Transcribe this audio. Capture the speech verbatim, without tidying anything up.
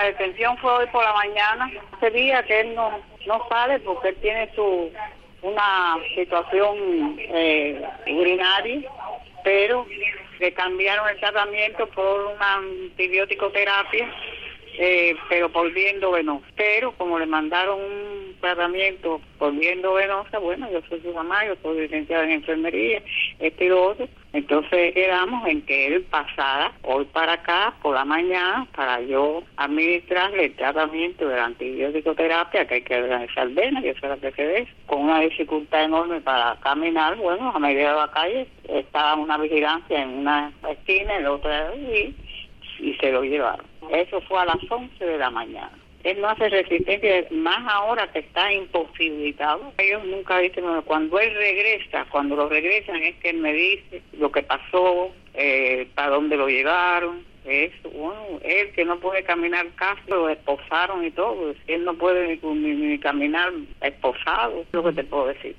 la detención fue hoy por la mañana. Ese día que él no, no sale porque él tiene su una situación eh, urinaria, pero le cambiaron el tratamiento por una antibiótico terapia, eh, pero por viendo venosa. Pero como le mandaron un tratamiento por viendo venosa, bueno, yo soy su mamá, yo soy licenciada en enfermería, este y lo otro. Entonces quedamos en que él pasara hoy para acá por la mañana para yo administrarle el tratamiento de la antibiótico terapia, que hay que organizar venas, que eso es lo que se ve, con una dificultad enorme para caminar. Bueno, a medida de la calle estaba una vigilancia en una esquina, en la otra, y, y se lo llevaron. Eso fue a las once de la mañana. Él no hace resistencia, más ahora que está imposibilitado. Ellos nunca dicen, bueno, cuando él regresa, cuando lo regresan es que él me dice lo que pasó, eh, para dónde lo llevaron. Eso, bueno, él que no puede caminar casi, lo esposaron y todo. Él no puede ni, ni, ni caminar esposado, es lo que te puedo decir.